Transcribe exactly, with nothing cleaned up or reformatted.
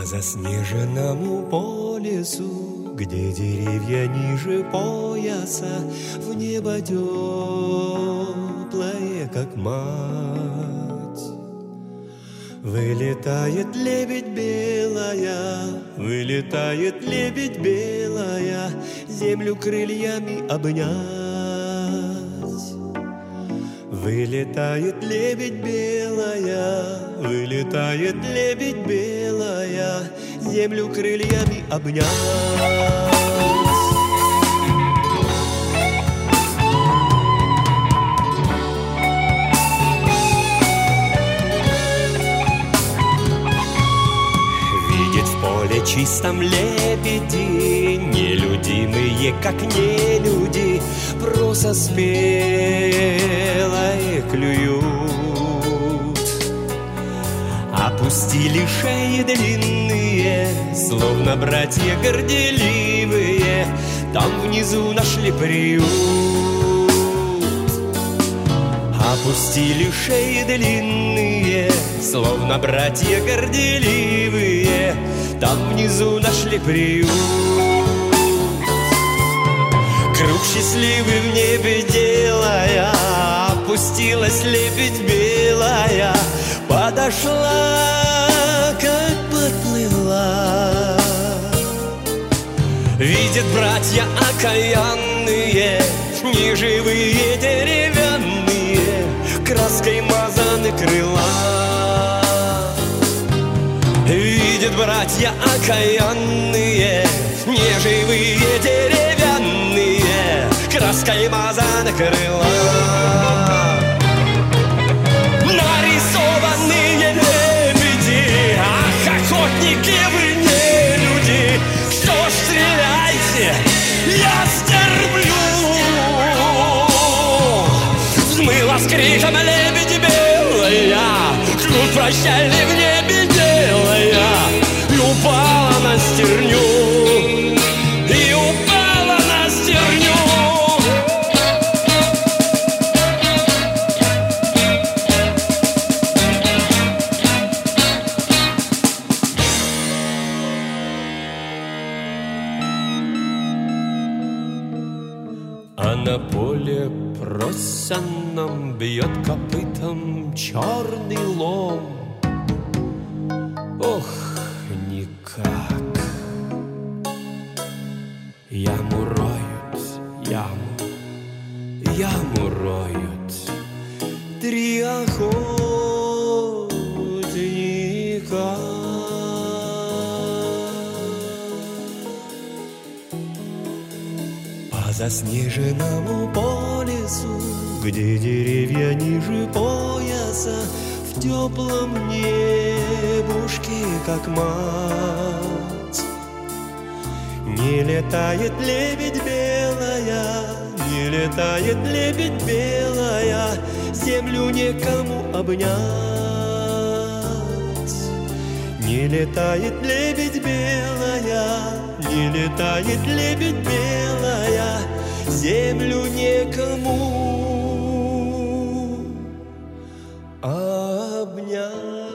заснеженному по лесу, где деревья ниже пояса, в небо теплое, как мать. Вылетает лебедь белая, вылетает лебедь белая, землю крыльями обнять. Вылетает лебедь белая, вылетает лебедь белая, землю крыльями обнять. Чистом лебеди, нелюдимые, как не люди, просто спелое клюют. Опустили шеи длинные, словно братья горделивые, там внизу нашли приют. Опустили шеи длинные, словно братья горделивые, там внизу нашли приют. Круг счастливый в небе делая, опустилась лебедь белая, подошла, как подплыла. Видят братья окаянные, неживые деревянные, краской мазаны крыла. Видят братья окаянные, неживые деревянные, краской мазаны крыла. Нарисованные лебеди, ах, охотники вы не люди, что ж стреляйте, я стерплю. Взмыла с криком лебедь белая, ждут прощальный в небе белая, и упала на стерню, и упала на стерню. А на поле просяном бьет копытом черный лом. Ох, никак. Яму роют, яму, яму роют три охотника. По заснеженному по лесу, где деревья ниже пояса, в теплом небушке, как мать. Не летает лебедь белая, не летает лебедь белая, землю некому обнять. Не летает лебедь белая, не летает лебедь белая, землю некому обнять.